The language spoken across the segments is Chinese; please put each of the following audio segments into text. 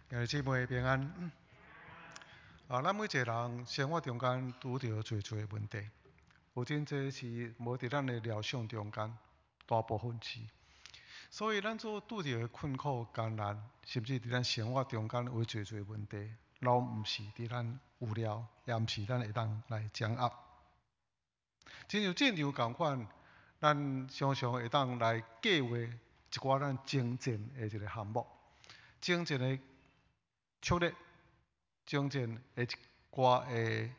兄弟姊妹平安。咱每一个人生活中间拄着侪侪问题，有真侪是无伫咱的料想中间，大部分是。所以咱所拄着的困苦艰难，甚至伫咱生活中间有侪侪问题，拢毋是伫咱有料，也毋是咱会当来掌握。亲像战场共款，咱常常会当来计划一寡咱征战的一个项目，征战的策略，征战的一寡的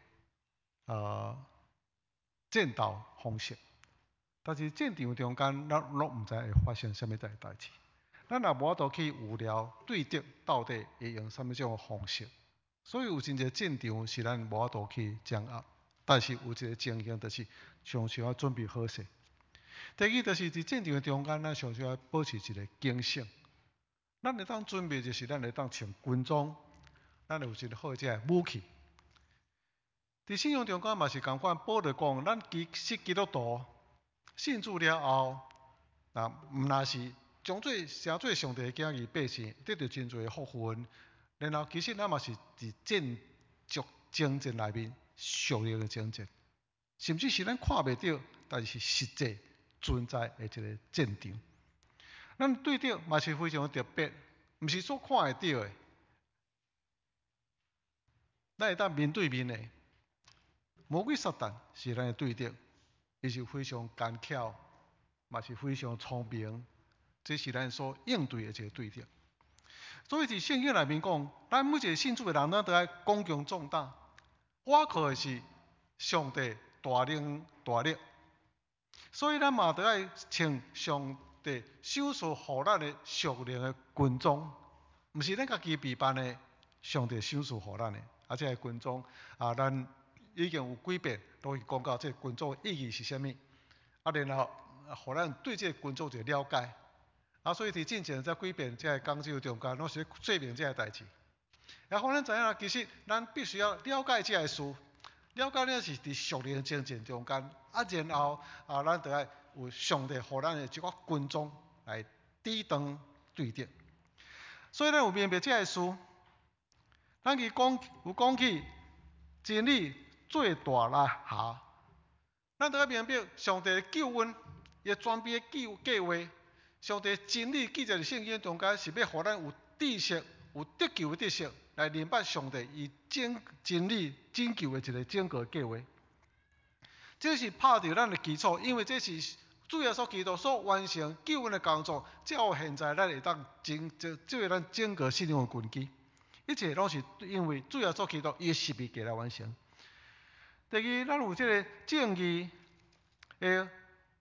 战斗方式。但是战场中间，咱拢毋知会发生啥物代志。咱也无法度去预料对敌到底会用啥物种方式。所以有真侪战场是咱无法度去掌握。但是有一个情形，就是常常要准备好势。第二，就是伫战场的中间，咱常常要保持一个警醒。咱会当准备，就是咱会当穿军装，咱有一个好个武器。伫信仰中间嘛是共款，保罗讲，咱是基督徒信主了后，若是成做上帝的囝儿百姓，得到真侪福分。然后其实咱嘛是伫征战内面属灵的征战，甚至是咱看袂到，但是实际存在的一个战场。咱对敌嘛是非常特别，毋是所看会到的，咱会当面对面的。魔鬼撒旦是咱的对敌，伊是非常奸巧，嘛是非常聪明，这是咱所应对的一个对敌。所以伫圣经内面讲，咱每一个信主的人，咱都要刚强壮大。我靠的是上帝大能大力，所以咱嘛都要穿上帝赏赐予咱的属灵的军装，毋是咱家己备办的，上帝赏赐予咱的。这个军装咱已经有几遍都去讲到这个军装的意义是啥物，然后互咱对这个军装一个了解。所以伫进前这几遍这个讲究中间，拢是说明这个代志。也互咱知影，其实咱必须要了解这个事，了解了是伫属灵的征战中间，然后咱就要有上帝互咱的一寡军装来抵挡对敌。所以咱有明白这个事，咱有讲起真理最大拉下，咱都要明白上帝的救恩，伊全备的计划，上帝真理记载伫圣经中间，是要互咱有知识、有得救的知识，来明白上帝以真理拯救的一个整个计划。这是拍着咱的基础，因为这是主耶稣基督所完成救恩的工作，才有现在咱会当这咱整个信仰的根基。一切拢是因为主耶稣基督伊的十字架来完成。第二，咱有这个正义的，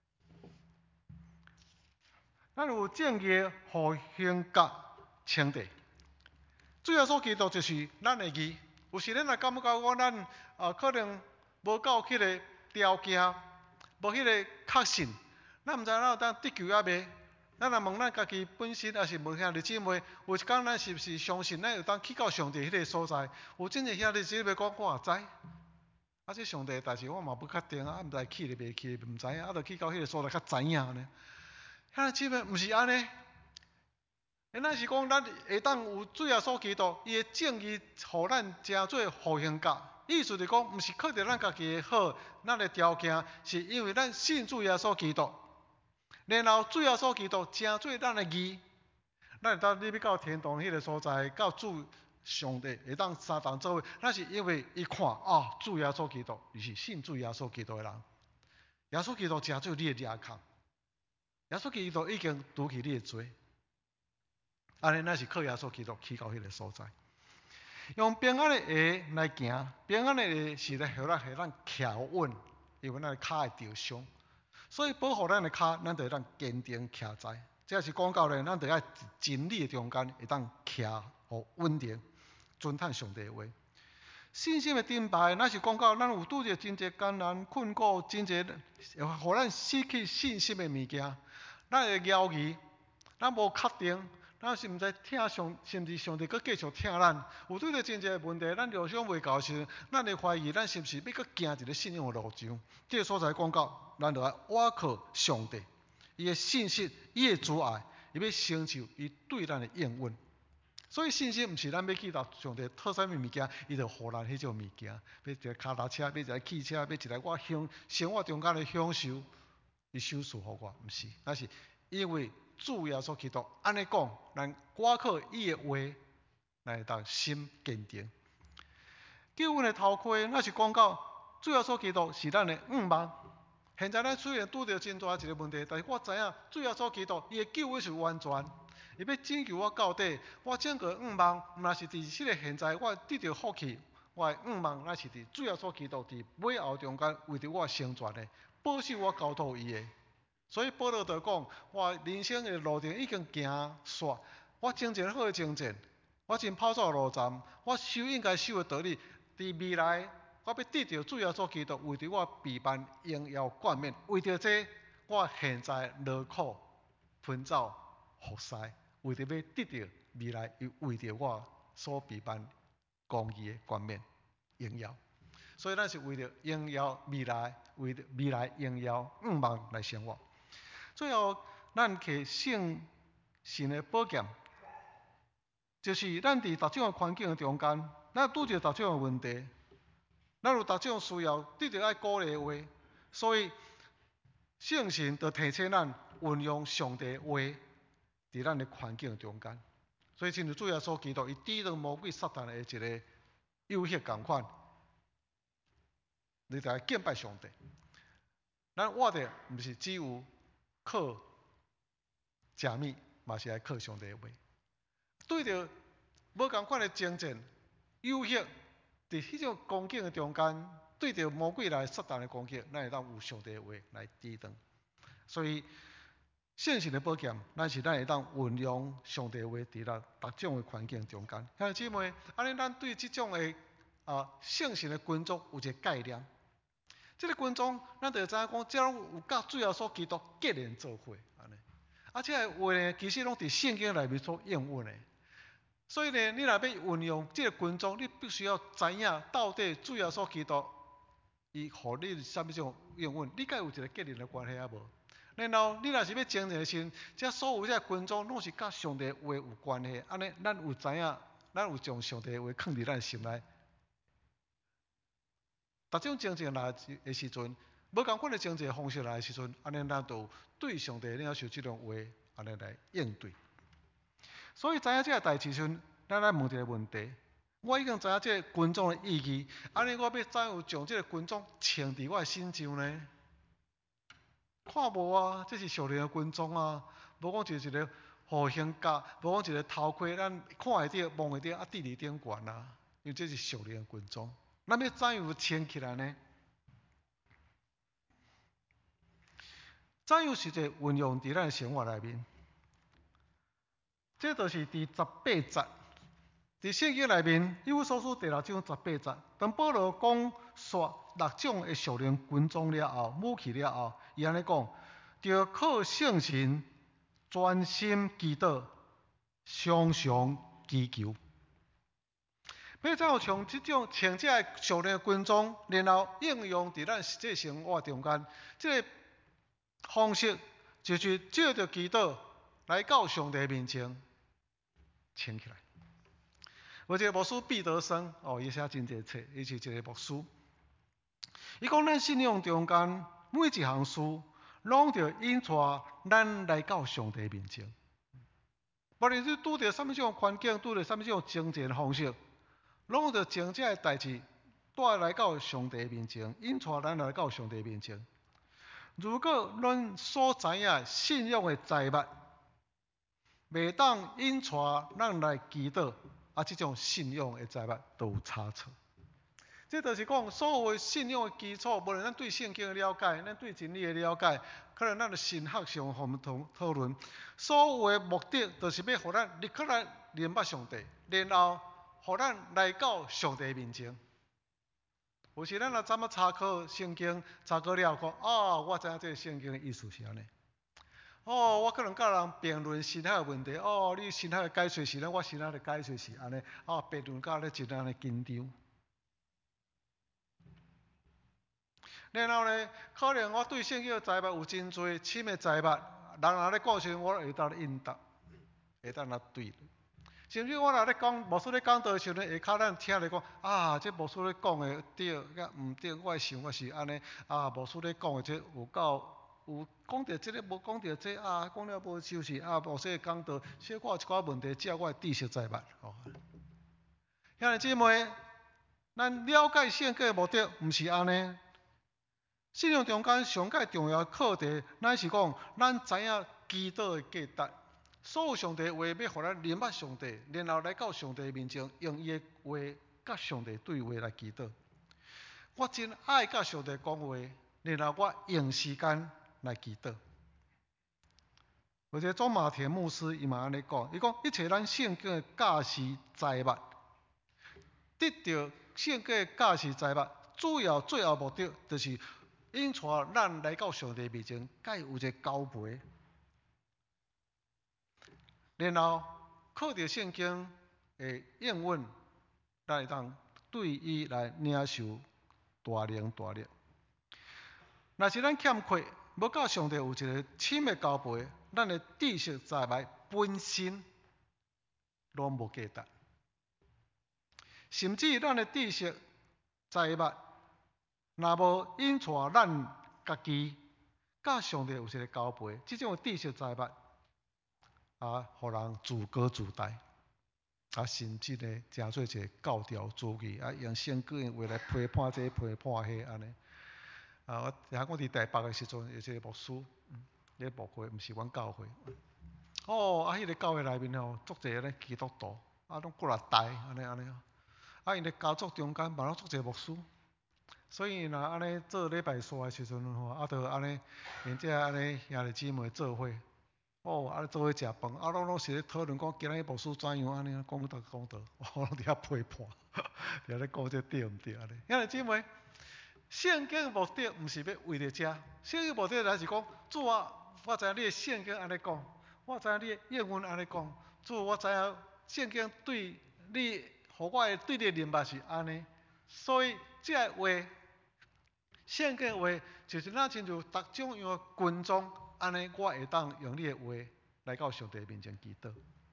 咱有正义的互刑甲称帝。主耶稣基督就是咱的义。有时咱也感觉讲咱可能无够迄个条件，无迄个确信，咱毋知咱有当得救抑未？咱来问咱家己本身，也是问兄弟姊妹，有一天咱是不是相信咱有当去到上帝迄个所在？有真侪兄弟姊妹讲，我也知。这上帝的代志我嘛不确定毋知去咧未去咧，毋知影，就去到迄个所在较知影呢。兄弟姊妹，毋是安尼。咱是讲，咱会当有主耶稣基督，伊的正义，互咱成做互刑甲。意思是讲，毋是靠着咱家己的好，咱的条件，是因为咱信主耶稣基督。然后主耶稣基督成做咱的义，咱会当你要到天堂迄个所在，到主上帝会当三同做伙，咱是因为伊看主耶稣基督，伊是信主耶稣基督的人。耶稣基督成做你的掠空，耶稣基督已经除去你的罪。安尼，咱是靠耶稣基督去到迄个所在，用平安的鞋来行，平安的鞋是来互咱徛稳，因为咱的脚会着伤。所以保护咱的脚，咱就会当坚定徛在。这是讲到咧，咱就要真理的中间会当徛互稳定，遵趁上帝的话。信心的顶牌，咱是讲到咱有拄着真侪艰难困苦，真侪互咱失去信心的物件，咱会犹豫，咱无确定，咱是毋知疼甚至上帝佫继续疼咱。有拄着真侪问题，咱料想袂到时，咱会怀疑咱是毋是要佫行一个信仰的路上。这个所在讲到，咱就要倚靠上帝，伊的信息，伊的主爱，伊要成就伊对咱的应允。 所以信心毋是咱要去到上帝讨啥物物件，伊就互咱迄种物件，要一个脚踏车，要一个汽车，要一个我生活中间的享受，伊赏赐互我，毋是，那是因为主耶稣基督安尼讲，咱我靠伊的话，咱会当心坚定。救恩的头盔，那是讲到主耶稣基督是咱的盼望。现在咱虽然拄着真大一个问题，但是我知影主耶稣基督伊的救恩是完全，伊要拯救我到底。我整个盼望，若是伫即个现在我得到福气，我的盼望乃是伫主耶稣基督伫尾后中间为着我成全的，保守我交托伊的。所以保罗就讲，我人生的路程已经行煞，我真正好的征战，我真跑走路站，我守应该守的道理，伫未来。我要得到主耶稣基督为着我备办荣耀冠冕，为着这我现在劳苦奔走服侍，为着要得到未来又为着我所备办公义的冠冕荣耀。所以咱是为着荣耀未来，为着未来荣耀盼望来生活。最后，咱摕圣神的宝剑，就是咱伫逐种的环境中间，咱拄着逐种的问题。咱有逐种需要，得到爱鼓励的话，所以圣神就提醒咱运用上帝的话，伫咱的环境中间。所以，亲像主耶稣基督，伊抵挡魔鬼撒旦的一个诱惑共款，你就来敬拜上帝。咱活着毋是只有靠食物，嘛是爱靠上帝的话。对着无共款的征战、诱惑。伫迄种光景的中间，对着魔鬼来撒旦的攻击，咱会当有上帝的话来抵挡。所以圣神的宝剑，咱会当运用上帝的话，伫咱逐种的环境中间。兄弟姊妹，安尼咱对即种的圣神的军装有一个概念。即个军装，咱就会知影讲，这拢有甲主要所基督结连做伙安尼。这个话呢，其实拢伫圣经内面所应用的。所以呢，你若要运用这个军装，你必须要知影到底主要所基督伊互你什么种应用，你甲有一个结连的关系啊无？然后你若是要征战时，这所有这军装拢是甲上帝话有关系，安尼咱有知影，咱有将上帝话藏伫咱心内。逐种征战来的时阵，无共款的征战方式来的时阵，安尼咱就对上帝领受这种话，安尼来应对。所以知影这个代志时，咱来问一个问题：我已经知影这个军装的意义，安尼我要怎样将这个军装穿伫我的身上呢？看无啊，这是属灵的军装啊，无讲就是一个护胸甲，无讲一个头盔，咱看会到、摸会到，啊，戴伫顶悬啊，因为这是属灵的军装。咱要怎样穿起来呢？怎样实际运用伫咱的生活内面？这就是第18节，伫圣经内面，以弗所书第6章18节，当保罗讲说6种的属灵军装了后，武器了后，伊安尼讲，就靠圣神专心祈祷，常常祈求。要怎样从这种穿这属灵的军装，然后应用伫咱实际生活中间，这个方式就是借着祈祷来到上帝面前。穿起来。有一个牧师毕德生，伊写真侪册，伊是一个牧师。伊讲咱信仰中间每一项事，拢着引带咱来到上帝面前。无论你拄着什么种环境，拄着什么种征战方式，拢着将这个代志带来到上帝面前，引带咱来到上帝面前。如果咱所知影信仰的财物，袂当引带咱来祈祷，这种信仰的财物都有差错。这就是讲，所有的信仰的基础，无论咱对圣经的了解，咱对真理的了解，可能咱的神学上互讨论，所有的目的，就是要互咱立刻来明白上帝，然后互咱来到上帝面前。有时咱若怎么查考圣经，查考了讲，我知影这个圣经的意思是安尼。我可能甲人辩论神学的问题，你神学的解说是安尼，我神学的解说是安尼，辩论甲咧真安尼紧张。然后呢，可能我对圣经的财物有真侪深的财物，人若咧讲时，我会当应答，会当来对。 甚至我若咧讲牧师咧讲道的时候呢，下骹咱听咧讲啊，这牧师咧讲的对，甲毋对，我会想我是安尼啊，牧师咧讲的这有够有讲到这个，无讲到这啊，讲了无收拾啊，牧师咧讲道，小可有一寡问题，只要我知识在捌哦。兄弟姊妹，咱了解圣经的目的，毋是安尼。信仰中间上界重要课题，乃是讲咱知影基督的价值。所有上帝话要互咱明白上帝，然后来到上帝面前，用伊的话甲上帝对话来祈祷。我真爱甲上帝讲话，然后我用时间来祈祷。或者总马田牧师伊嘛安尼讲，伊讲一切咱圣经的教示财物，得到圣经的教示财物，主要最后目的就是引带咱来到上帝面前，甲伊有一个交陪。然后靠着圣经的应允，咱会当对伊来领受大能大力。若是咱欠缺，要甲上帝有一个深的交陪，咱的知识财物本身拢无价值，甚至咱的知识财物若无引带咱家己甲上帝有一个交陪，这种知识财物。互人自高自大，甚至呢，诚做一个教条主义，用圣经的话来批判这批判迄安尼。我伫台北的时阵，有一个牧师，咧牧会，毋是阮教会。迄个教会内面足侪咧基督徒，拢过来台安尼。因咧家族中间嘛拢足侪牧师，所以若安尼做礼拜山的时阵就安尼，因这安尼兄弟姊妹做伙。做伙食饭，拢是咧讨论讲今仔日牧师怎样安尼讲道，我拢伫遐批判，伫遐咧讲这对毋对安尼。兄弟姊妹，圣经的目的毋是要为着遮，圣经目的乃是讲主啊，我知影你的圣经安尼讲，我知影你的应允安尼讲，主我知影圣经对你，互我的对你的认捌是安尼，所以这个话，圣经的话就是咱亲像逐种样的群众。安尼，我会当用你的话来到上帝面前祈祷。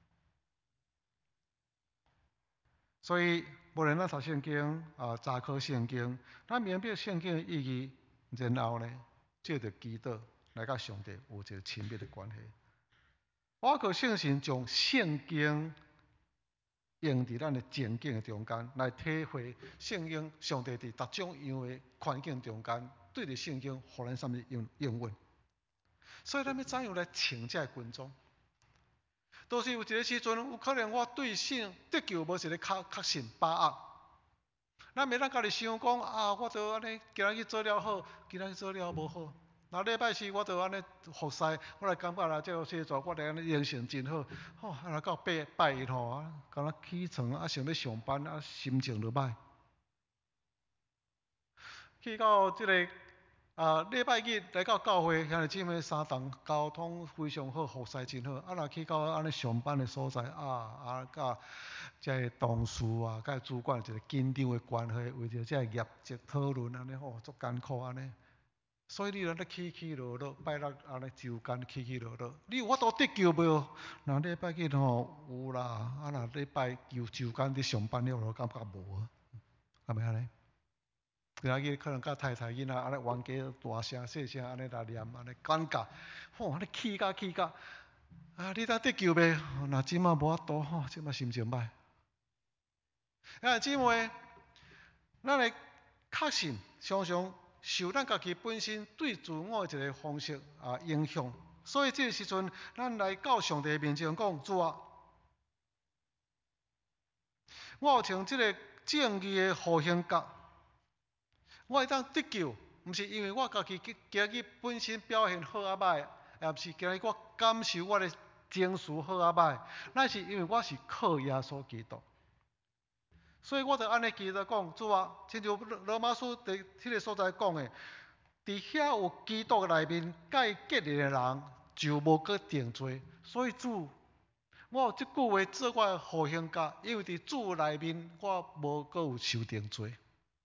所以，无论咱读圣经查考圣经，咱明白圣经的意义，然后呢，借着祈祷来到上帝有一个亲密的关系。我可相信，将圣经用伫咱的情境的中间，来体会圣经上帝伫逐种样的环境中间，对着圣经，互咱什么应允。所以咱要怎样来请这群众？都是有一个时阵，有可能我对性得救无一个确信把握。咱袂当家己想讲我着安尼，今日做了好，今日做了无好。那礼拜四我着安尼服侍，我来感觉这个写作，我来安尼形成真好。若到拜一敢若起床想要上班心情就歹。去到这个。礼拜日来到教会，兄弟姊妹三堂交通非常好，服侍真好。若去到安尼上班的所在，甲这个同事甲主管一个紧张的关系，为着这个业绩讨论安尼足艰苦安尼。所以你咧起落落，拜六安尼周间起落落，你有法度得救无？若礼拜日有啦，若礼拜周间伫上班了，我感觉无啊，是咪安尼？今日可能甲太太囡仔安尼冤家大声细声安尼来念安尼尴尬，安尼气甲，你当得救袂？若即马无法度即马心情歹。姊妹，咱的确信常常受咱家己本身对自我的一个方式影响，所以这个时阵，咱来到上帝面前讲主啊，我有穿这个正义的护胸甲。我会当得救，毋是因为我家己今日本身表现好歹，也毋是今日我感受我的情绪好歹，乃是因为我是靠耶稣基督。所以我就安尼记得讲，主啊，亲像罗马书伫迄个所在讲的，伫遐有基督内面甲伊结连的人，就无搁定罪。所以主，我有即句话做我的护胸甲，因为伫主内面，我无搁有受定罪。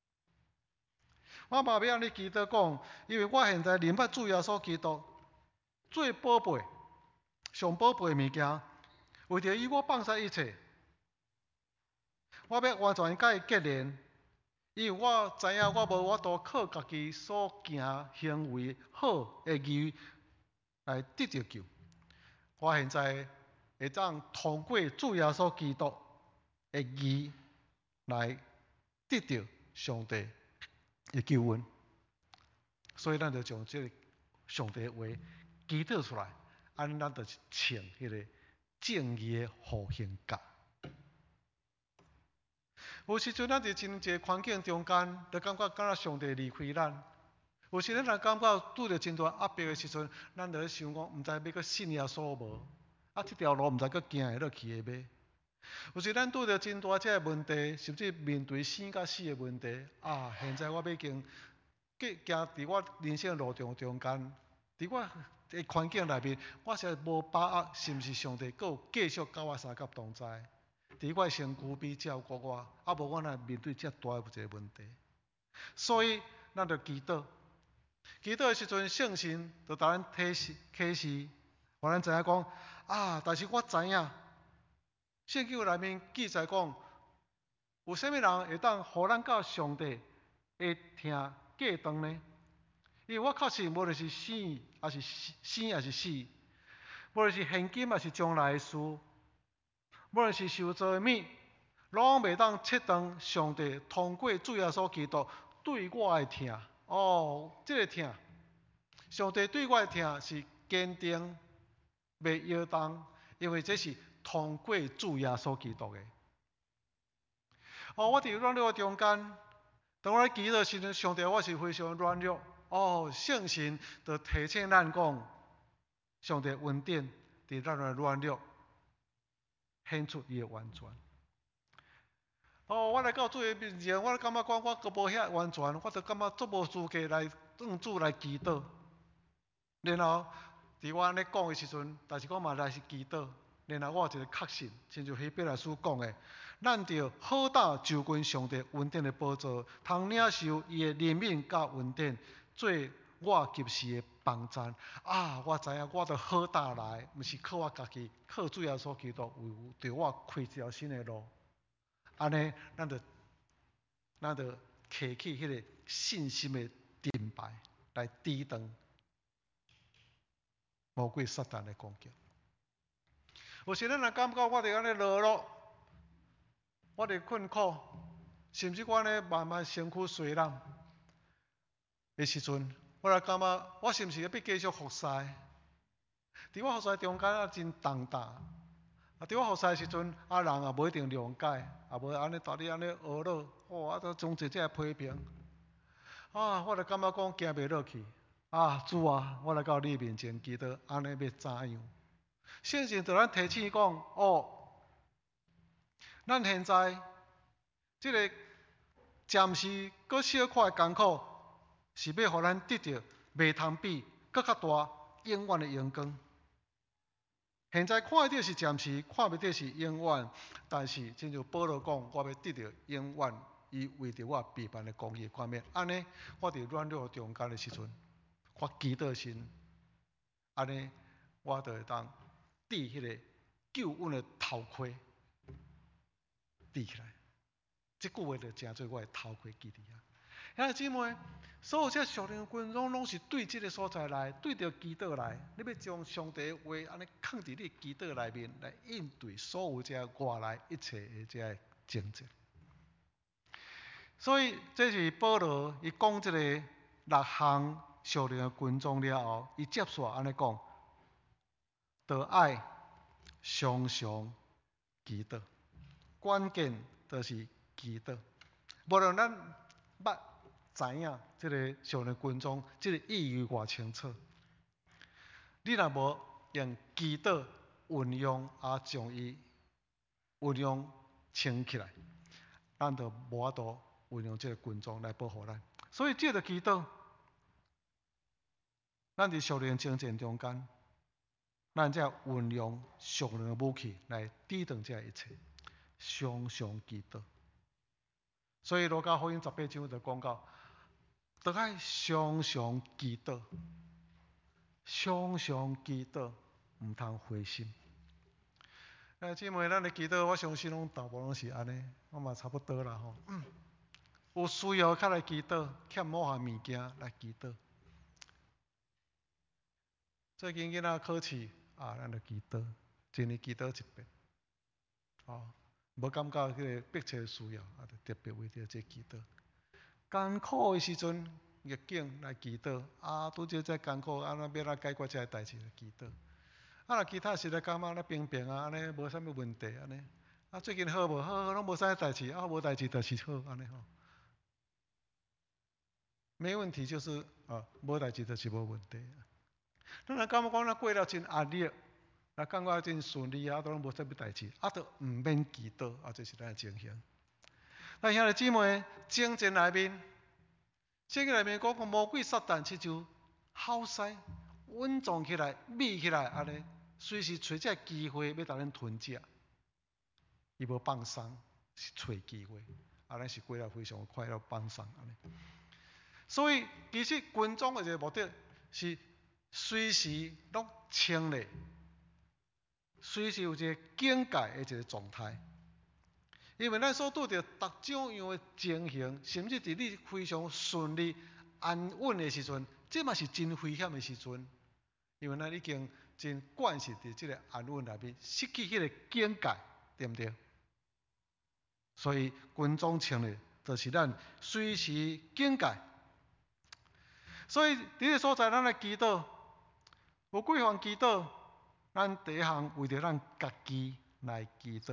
我嘛要安尼祈祷讲，因为我现在明白主耶稣基督最宝贝、上宝贝的物件，为着伊我放下一切， 我要完全甲伊结连，因为我知影我无法度靠家己所行行为好的义来得到救。我现在会当通过主耶稣基督的义来得到上帝的救恩。所以咱就将这个上帝的话祈祷出来，安尼咱就是穿迄个正义的护心甲。有时阵咱伫真济环境中间，就感觉敢若上帝离开咱。有时咱若感觉拄着真大压迫的时阵，咱就咧想讲，毋知要搁信耶稣无？啊，这条路毋知搁行会落去的要？有时咱拄着真大只问题，甚至面对生甲死的问题，啊，现在我已经行伫我人生路中间，伫我的环境内面，我实在无把握，是毋是上帝搁有继续甲我相甲同在？伫我身躯边照顾我，啊无我若面对遮大一个问题，所以咱着祈祷。祈祷的时阵，圣神就甲咱启示，互咱知影讲啊，但是我知影，圣经内面记载讲，有啥物人会当互咱甲上帝会听隔断呢？因为我确实无论是生还是死，无论是现今还是将来的事，无论是受造的物，拢袂当切断上帝通过主耶稣基督对我的听。哦，这个听，上帝对我的听是坚定、袂摇动，因为这是通过主耶稣基督的。我伫软弱中间，当我祈祷时阵，上帝我是非常软弱。圣神就提醒咱讲，上帝恩典伫咱的软弱显出伊的完全。我来到主的面前，我感觉讲我阁无遐完全，我就感觉足无资格来向主来祈祷。然后伫我安尼讲的时阵，但是我嘛来是祈祷。然后我有一个确信，亲像希伯来书讲的，咱着好打就近上帝恩典的宝座，通领受伊的怜悯甲恩典，做我及时的帮衬。我知影我着好打来，毋是靠我家己，靠主耶稣基督为着我开一条新的路。安尼，咱着摕起迄个信心的盾牌来抵挡魔鬼撒旦的攻击。有时咱若感觉我伫安尼落落，我伫困苦，甚至我安尼慢慢身躯衰烂的时阵，我来感觉我是毋是要继续服侍？伫我服侍中间真动荡。伫我服侍的时阵，人也无一定谅解，也无安尼逐日安尼学了，总做这批评。我就感觉讲行袂落去。主啊，我来到你面前祈祷，安尼要怎样？圣经对咱提醒讲，咱现在这个暂时搁小可的艰苦，是要互咱得到袂通比搁较大永远的阳光。现在看到是暂时，看不到是永远，但是亲像保罗讲，我要得到永远，伊为着我备办的公义冠冕。安尼，我伫软弱中间的时阵，我祈祷神，安尼我就会当戴迄个救恩的头盔，戴起来。这句话就真做我的头盔记伫遐。兄弟姊妹，所有这属灵的军装，拢是对这个所在来，对着祈祷来。你要将上帝的话安尼放伫你祈祷内面，来应对所有这外来一切的这征战。所以这是保罗伊讲这个6项属灵的军装了后，伊接续安尼讲，得爱常常祈祷，关键就是祈祷。无论咱捌知影这个属灵军装，这个意义偌清楚，你若无用祈祷运用，将伊运用穿起来，咱就无法度运用这个军装来保护咱。所以借着祈祷，咱伫属灵征战中间，咱才运用属灵的武器来抵挡这一切，常常祈祷。所以《路加福音》18章就讲到，得爱常常祈祷，常常祈祷，毋通灰心。 姊妹，咱的祈祷，我相信拢大部分拢是安尼，我嘛差不多啦吼。有需要较来祈祷，欠某项物件来祈祷。最近囡仔考试咱就祈祷，一年祈祷一遍。无感觉迄个迫切需要，就特别为着这祈祷。艰苦的时阵，逆境来祈祷，拄着这艰苦，安怎要来解决这个代志来祈祷。若其他实在感觉平平安尼，无啥物问题安尼。最近好无？好，拢无啥代志，无代志就是好安尼吼。没问题就是无代志就是无问题。咱若感觉讲咱过了真压力，感觉真顺利都拢无啥物代志，都毋免祈祷这是咱的情形。咱兄弟姊妹，经节内面，圣经内面讲魔鬼撒旦亲像好狮稳重起来、密起来安尼，随时找这机会要甲咱吞食。伊无放松，是找机会，咱是过了非常快乐放松安尼。所以其实军装的一个目的是随时拢清理，随时有一个警戒的一个状态。因为咱所拄着各种样的情形，甚至伫你非常顺利、安稳的时阵，这嘛是真危险的时阵。因为咱已经真惯习伫这个安稳内面，失去迄个警戒，对不对？所以军装穿的，就是咱随时警戒。所以伫个所在，咱来祈祷，有几项祈祷，咱第一项为着咱家己来祈祷。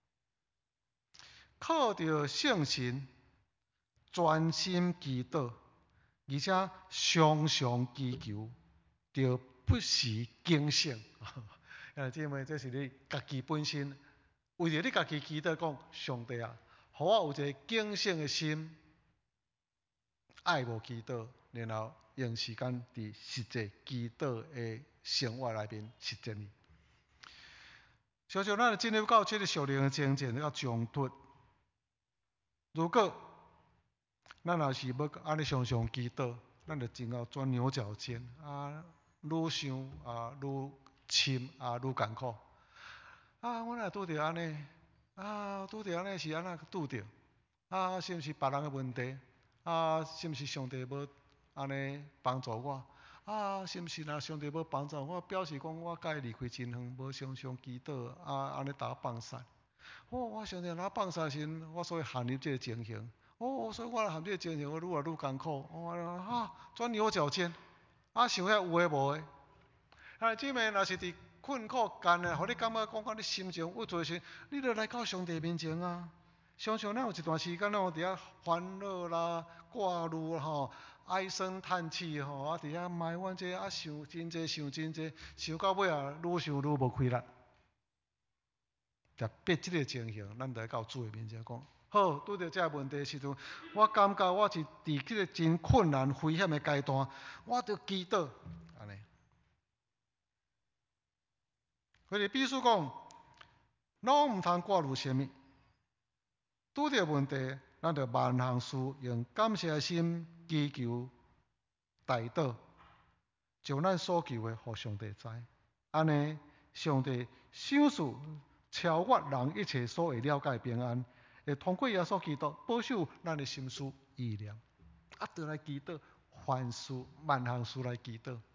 靠着圣神，专心祈祷，而且常常祈求，就不时警醒。姐妹，这是你家己本身，为着你家己祈祷，讲上帝啊，互我有一个警醒的心，爱慕祈祷，然后用时间伫实际祈祷的生活内面实践伊。常常咱进入到这个属灵的境界，要中途。如果咱若是要安尼常常祈祷，咱就真要钻牛角尖愈想愈深愈艰苦。我若拄着安尼拄着安尼是安怎拄着？是毋是别人的问题？是毋是上帝无安尼帮助我？是毋是若上帝无帮助我，表示讲我甲伊离开真远，无常常祈祷安尼打放散。我上帝若放散时，我所以陷入这个情形。所以我陷入这个情形，我愈来愈艰苦。钻牛角尖，想遐有诶无诶。姊妹，若是伫困苦艰难，互你感觉讲你心情郁卒时，你著来到上帝面前啊。常常咱有一段时间，咱伫遐烦恼啦、挂虑啦唉声叹气伫遐埋怨这想真济，想真济，想到尾愈想愈无开力。特别即个情形，咱来到主的面前讲，好，拄着这问题的时阵，我感觉我是伫即个真困难、危险的阶段，我着祈祷，安尼。所以必须讲，拢毋通挂虑啥物。拄着问题，咱着万行事用感谢心祈求代祷，将咱所求的互上帝知。安尼，上帝赏赐超越人一切所会了解平安，会通过耶稣基督保守咱的心思意念。就来祈祷，凡事万行事来祈祷。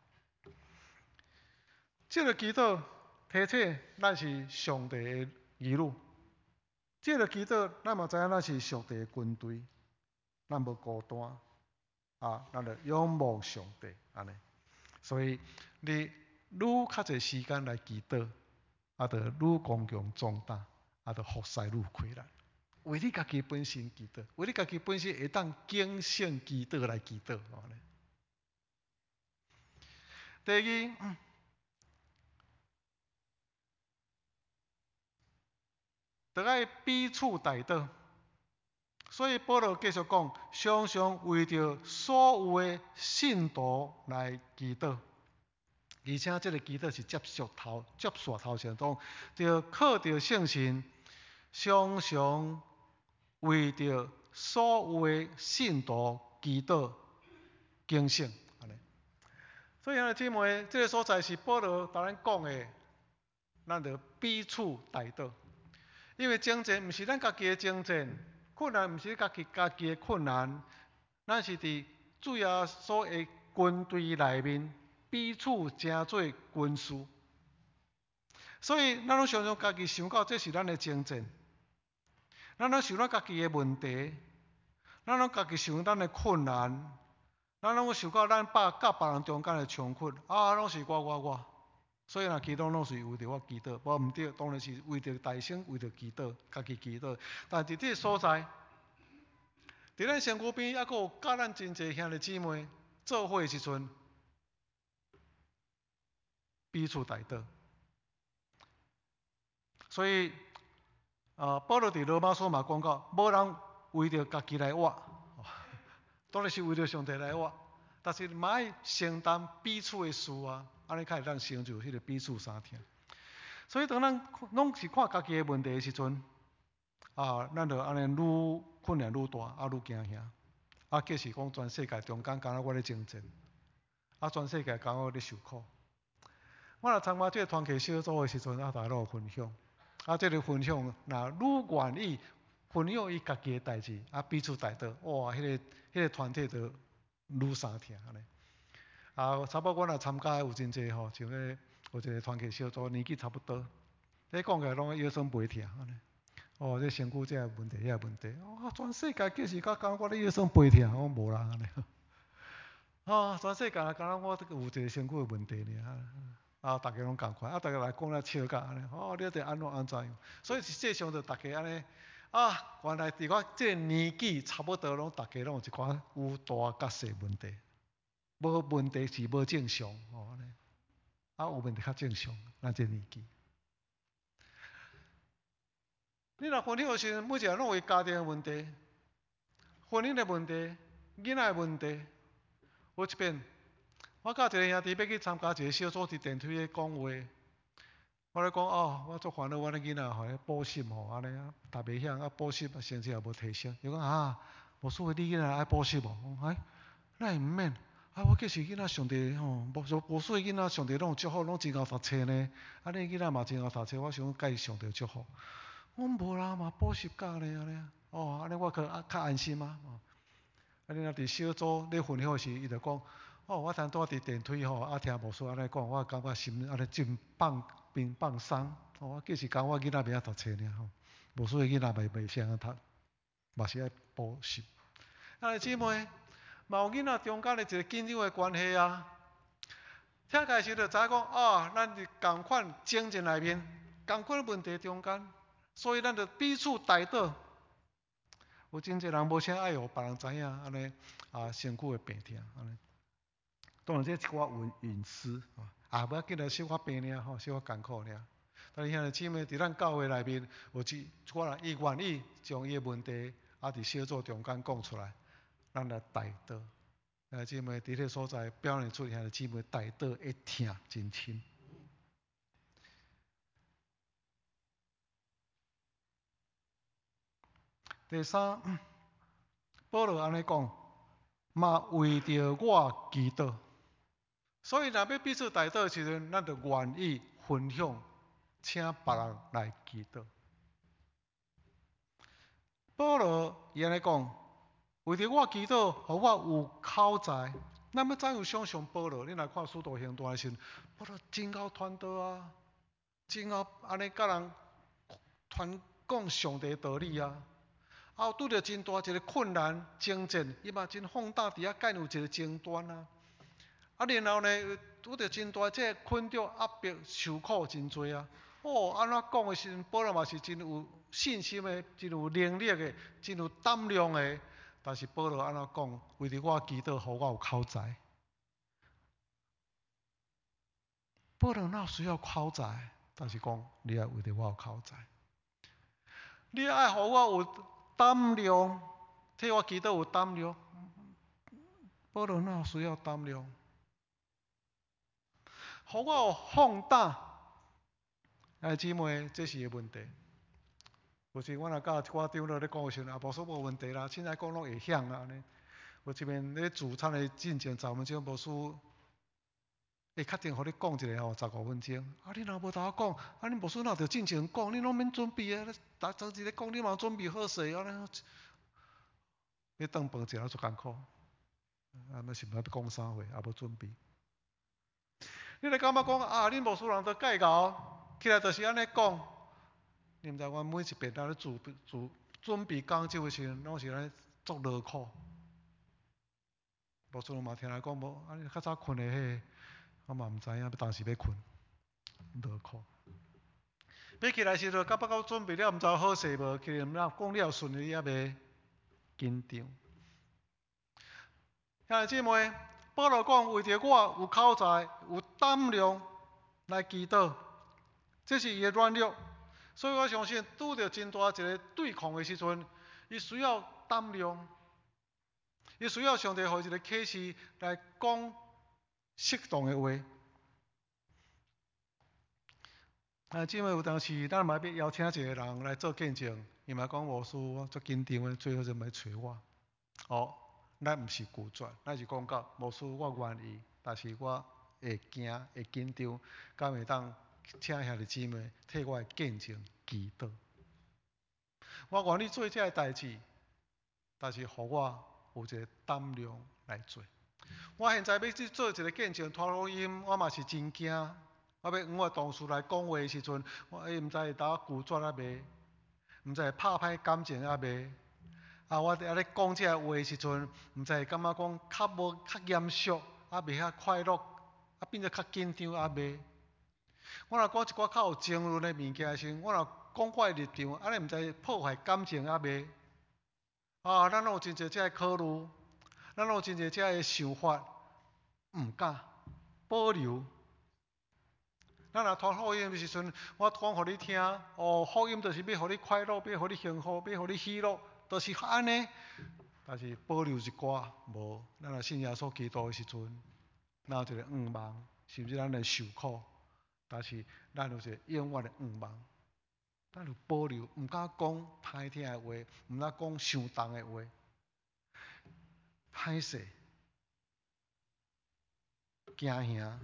这个祈祷提醒咱是上帝的儿女。这个祈祷，咱嘛知影咱是上帝的军队，咱无孤单咱着仰慕上帝安尼。所以你愈较侪时间来祈祷，着愈刚强壮大，着服侍愈快乐。为你家己本身祈祷，为你家己本身会当警醒祈祷来祈祷。第二，着爱彼此代祷。所以保罗继续讲，常常为着所有的信徒来祈祷，而且这个祈祷是接续头前讲，着靠着圣神，常常为着所有的信徒祈祷警醒，安尼。所以兄弟姊妹，这个所在是保罗甲咱讲的，咱着彼此代祷。因为征战毋是咱家己的征战，困难毋是家己的困难，咱是伫主耶稣的军队内面彼此成做军士。所以咱拢常常家己想到这是咱的征战，咱拢想咱家己的问题，咱拢家己想咱的困难，咱拢想到咱甲别人中间的冲突，拢是我。所以若祈祷拢是为着我祈祷，无毋对，当然是为着大圣，为着祈祷，家己祈祷。但伫这个所在，伫咱身躯边，还佫有甲咱真侪兄弟姊妹做伙的时阵，彼此代祷。所以，保罗伫罗马书嘛讲到，无人为着家己来活，当然是为着上帝来活，但是嘛爱承担彼此的事啊。安尼才会当成就迄个彼此相听。所以当咱拢是看家己的问题的时阵，咱就安尼愈困难愈大，愈惊吓。计是讲全世界中间，敢若我咧征战，全世界敢若我咧受苦。我若参加这个团契小组的时阵，大家拢有分享。这个分享若愈愿意分享伊家己的代志，彼此代祷，哇，迄个团体就愈相听安尼。差不多我若参加有真济吼，像咧有一个团契小组，年纪差不多，咧讲起来拢腰酸背痛安尼。这身躯这个问题，遐问题，全世界计是敢我咧腰酸背痛，我无啦安尼。全世界敢若我有一个身躯的问题尔。大家拢共款，大家来讲咧笑甲安尼，你得安怎样？所以实际上就大家安尼，原来伫我这年纪差不多拢大家拢有一寡有大甲小问题。无问题是无正常，安尼。有问题较正常，咱这年纪。你若分享的时阵，每一个人拢有家庭的问题、婚姻的问题、囡仔的问题。有一遍，我甲一个兄弟要去参加一个小组伫电梯咧讲话，我咧讲我足烦恼，我咧囡仔互咧补习安尼读袂晓，补习成绩也无提升。伊讲无所谓，你囡仔爱补习无？咱会毋免。我计是囡仔上帝无所谓，囡仔上帝拢有祝福，拢真贤读册呢。你囡仔嘛真贤读册，我想甲伊上帝祝福。我无啦嘛，补习教呢安尼。安尼我较安心啊。你若伫小组咧分享时，伊就讲，我当拄伫电梯听牧师安尼讲，我感觉心安尼真放松。我计是讲我囡仔袂晓读册尔无所谓，囡仔袂啥读，嘛是爱补习。姊妹。嘛有囡仔中间的一个紧张的关系啊！听起时就知影讲，咱伫共款争战内面，共款问题中间，所以咱就彼此代祷。有真侪人无啥爱互别人知影，安尼身躯的病痛安尼。当然这一寡隐私无要紧啦，小可病尔小可艰苦尔。但是兄弟姊妹伫咱教会内面，有一寡人伊愿意将伊的问题伫小组中间讲出来。咱来代祷，兄弟姊妹伫个所在表现出兄弟姊妹代祷一疼真深。第三，保罗安尼讲，嘛为着我祈祷。所以若要彼此代祷的时阵，咱就愿意分享，请别人来祈祷。保罗伊安尼讲。为着我祈祷，互我有口才。咱要怎样想象保罗？你若看《使徒行传》的时阵，保罗真够传道啊，真够安尼甲人传讲上帝道理啊。拄着真大一个困难征战，伊嘛真放胆伫遐干有一个争端啊。然后呢，拄着真大这困着压迫受苦真多啊。安怎讲的时阵，保罗嘛是真有信心的，真有能力的，真有胆量的。但是保罗安怎讲？为着我祈祷，互我有口才。保罗哪需要口才？但是讲你要为着我有口才，你爱互我有胆量，替我祈祷有胆量。保罗哪需要胆量？互我有放胆。姊妹，这是个问题。有时我若甲一寡长老咧讲的时阵，无所无问题啦，凊彩讲拢会晓啦安尼。有一面咧自餐的进前，咱们这牧师会确定互你讲一下15分钟。啊，你若无甲我讲，啊，你牧师若着进前讲，你拢免准备啊！逐一日讲，你嘛准备好势安尼。你顿饭食了足艰苦，啊，那是要讲啥话，也无准备。你来感觉讲啊，恁牧师人着介绍，起来就是安尼讲。你毋知我每一遍当咧准备讲这的时阵，拢是安尼足劳苦。牧师嘛听来讲无，啊，你较早困的迄，我嘛毋知影，当时要困，劳苦。要起来时阵，到准备了，毋知好势无？起来毋知讲了顺利也未紧张。兄弟姊妹，保罗讲为着我有口才、有胆量来祈祷，这是伊的软弱。所以我相信，拄着真大一个对抗的时阵，伊需要胆量，伊需要上帝予一个启示来讲适当的话。姊妹有当时，咱嘛要邀请一个人来做见证，伊嘛讲牧师，我足紧张的，最好就来找我。哦，咱毋是拒绝，咱是讲到牧师，我愿意，但是我会惊、会紧张，敢会当请兄弟姊妹替我的见证祈祷。我愿意做这个代志，但是互我有一个胆量来做。我现在要去做一个见证传福音，我嘛是真惊。我要阮我同事来讲话的时阵，我毋知会当拒绝啊未？毋知会拍歹感情啊未？啊，我伫安尼讲这话的时阵，毋知会感觉讲较严肃，啊袂遐快乐，啊变做较紧张啊未？我若讲一寡较有争论的物件时，我若讲我的立场，安尼毋知破坏感情啊未？啊，咱有真侪这考虑，咱有真侪这想法，毋敢保留。咱若传福音的时阵，我讲互你听，哦，福音就是要互你快乐，要互你幸福，要互你喜乐，都是安尼。但是保留一寡无，咱若信耶稣基督的时阵，咱有一个愿望，甚至咱会受苦，但是咱有一个永远的愿望，咱有保留，毋敢讲歹听的话，毋敢讲伤重的话，歹势，惊兄，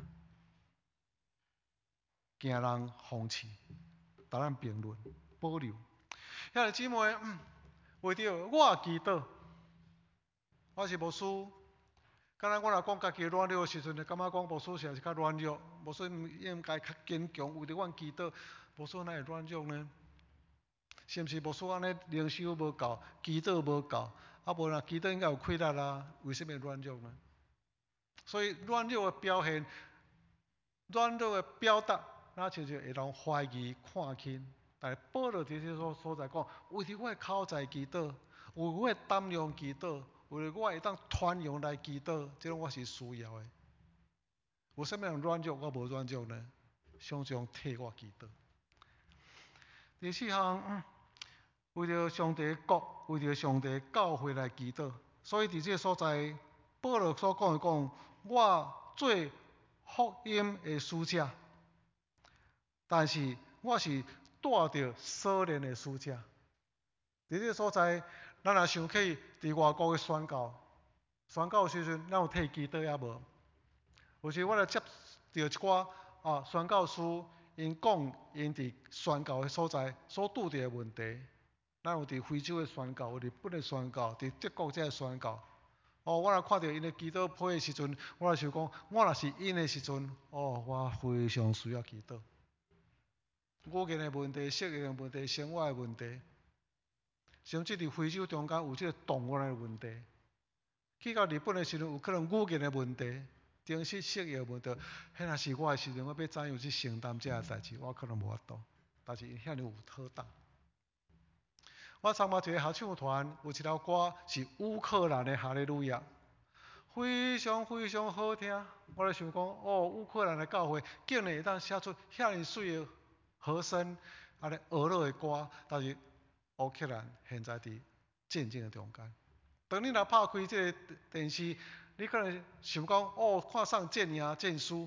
惊人放弃，甲咱评论，保留。兄弟姊妹，为着我祈祷，我是牧师。敢若我若讲家己软弱的时阵，就感觉讲牧师是较软弱，牧师应该较坚强。为着阮祈祷，牧师哪会软弱呢？是毋是牧师安尼灵修无够，祈祷无够？啊无若祈祷应该有气力啦，为什么软弱呢？所以软弱的表现，软弱的表达，那像会让怀疑、看轻。但是保罗伫这所在讲，为着我的口才祈祷，为我的胆量祈祷。为了我会当传扬来祈祷，这种我是需要的。有啥物人软弱，我无软弱呢？想将替我祈祷。第四项，为着上帝国，为着上帝教会来祈祷。所以伫这个所在，保罗所讲的讲，我做福音的使者，但是我是带着锁链的使者。伫这个所在，咱若想起伫外国的宣教的时阵，咱有替祈祷也无？有时我来接到一寡宣教师，因讲因伫宣教的所在所拄着的问题。咱有伫非洲的宣教，有日本的宣教，伫德国这宣教。我若看到因的祈祷批的时阵，我就想讲，我若是因的时阵，我非常需要祈祷。语言的问题、适应的问题、生活的问题。甚至伫非洲中间有即个动物的问题，去到日本的时阵有可能语言的问题、城市适应的问题，迄若是我的时阵，我要怎样去承担这个代志，我可能无法度。但是遐尼有好担。我参加一个合唱团，有一条歌是乌克兰的《哈利路亚》，非常非常好听。我咧想讲，乌克兰的教会竟然会当写出遐尼水的和声，安尼俄罗的歌，但是乌克兰现在伫战争的中间。当你若拍开这个电视，你可能想讲，看上战赢战输。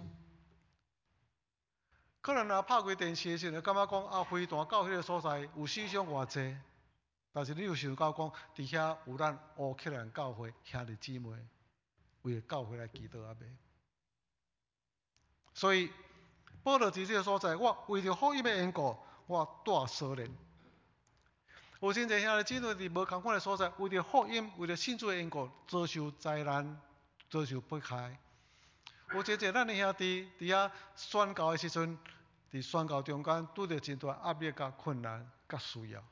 可能若拍开电视的时阵，感觉讲飞弹到迄个所在有死伤偌济，但是你有想到讲，伫遐有咱乌克兰教会兄弟姊妹为了教会来祈祷啊未？ 所以保罗伫这个所在，我为着福音的缘故，我带锁链。有真侪兄弟姊妹伫无同款的所在，为着福音，为着信主的缘故，遭受灾难，遭受迫害。有真侪咱的兄弟伫遐宣教的时阵，伫宣教中间拄着真大压力、甲困难、甲需要。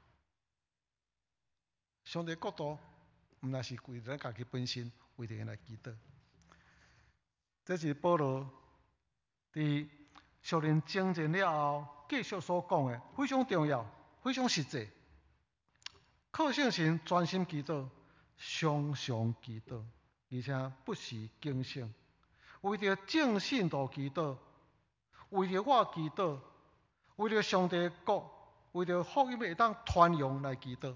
上帝国度毋但是为咱家己本身，为着因来祈祷。这是保罗伫属灵精进了后，继续所讲的，非常重要，非常实际。靠信心专心祈祷，常常祈祷，而且不时警醒，为着正信徒祈祷，为着我祈祷，为着上帝国，为着福音会当传扬来祈祷。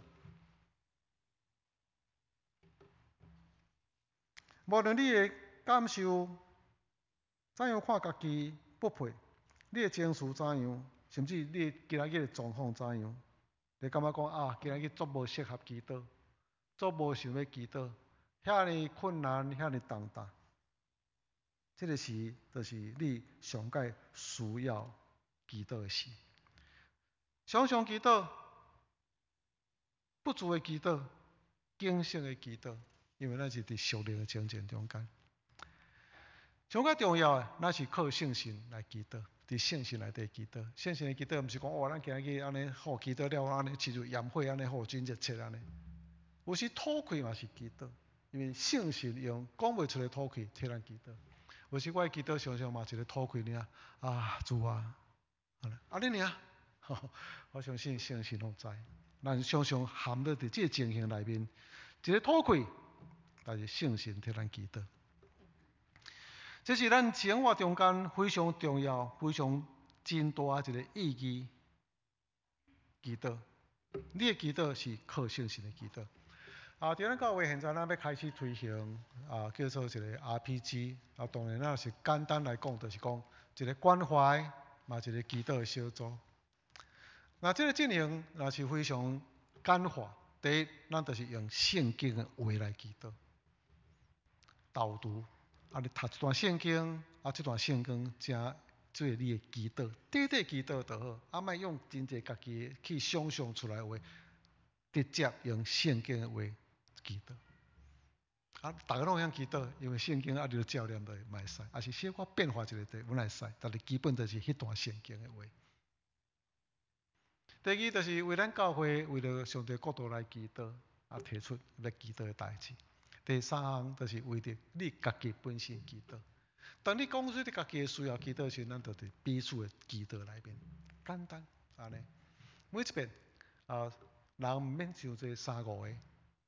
无论你的感受怎样看家己不配，你的情绪怎样，甚至你今仔日的状况怎样，你感觉讲啊，今仔日足无适合祈祷，足无想要祈祷，遐尼困难，遐尼重担，这个时就是你上界需要祈祷的时。常常祈祷，不住的祈祷，警醒的祈祷，因为咱是伫属灵的精进中间。上较重要的，咱是靠信心来祈祷。伫信心内底祈祷，信心的祈祷，毋是讲哦，咱今日安尼好祈祷了，安尼持续宴会安尼好真热切安尼。有时吐气嘛是祈祷，因为信心用讲袂出的吐气替咱祈祷。有时我的祈祷常常嘛一个吐气尔，啊主啊，安尼尔，我相信信心拢知。咱常常含在伫这个情形内面，一个吐气，但是信心替咱祈祷。这是咱生活中间非常重要、非常真大一个意义。祈祷，你的祈祷是靠信心的祈祷。伫咱教会现在咱要开始推行叫做一个 RPG。当然咱是简单来讲，就是讲一个关怀嘛，一个祈祷的小组。这个进行也是非常简化。第一，咱就是用圣经的话来祈祷，导读。你读一段圣经，这段圣经正做你的祈祷，短祈祷就好，莫用真侪家己去想象出来的话，直接用圣经的话祈祷。大家拢会祈祷，因为圣经你就照念就会使，是小可变化一下就本来使，但是基本就是迄段圣经的话。第二就是为咱教会为了上帝国度来祈祷，提出要祈祷的代志。第三项就是为着你家己本身祈祷。当你讲出你家己的需要祈祷时，咱就伫彼此的祈祷内面，简单安尼。每一遍人毋免伤济3、5个，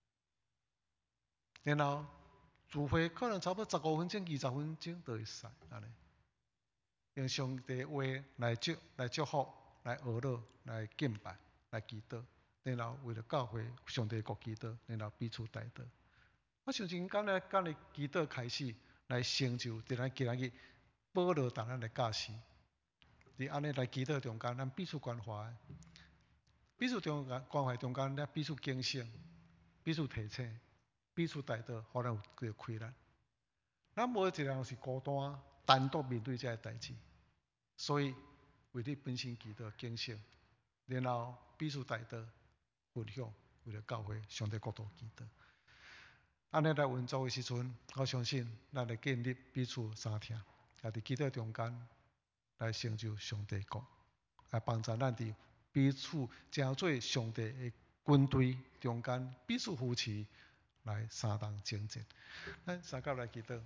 然后聚会可能差不多15分钟、20分钟就会使安尼。用上帝话来祝福、来学乐、来敬拜、来祈祷，然后为了教会上帝国祈祷，然后彼此带祷。我相信今日祈祷开始来成就，伫咱今日保罗带咱的教示。伫安尼来祈祷中间，咱彼此关怀，彼此关怀中间，咱彼此警醒，彼此提醒，彼此带祷，互咱有个开力。咱无一个人是孤单独面对这个代志，所以为你本身祈祷警醒，然后彼此带祷分享，为了教会上帝国度祈祷。安尼来运作的时阵，我相信咱会建立彼此相听，也伫祈祷中间来成就上帝国，来帮助咱伫彼此成做上帝的军队中间彼此扶持，来相同精进。咱三甲来祈祷。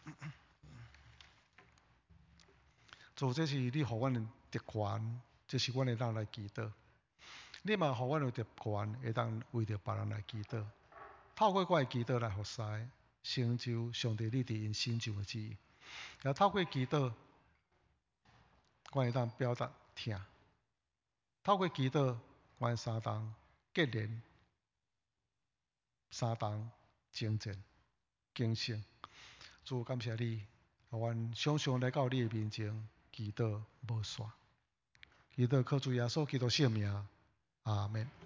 主，这是你予阮的特权，这是阮会当来祈祷。你嘛予阮有特权，会当为着别人来祈祷。透过我的祈祷来服侍，成就上帝你伫因心中的旨意。也透过祈祷，我会当表达听。透过祈祷，阮相同结连，相同精进、警醒。主，感谢你，予阮常常来到你的面前祈祷无煞。祈祷靠主耶稣基督圣名，阿门。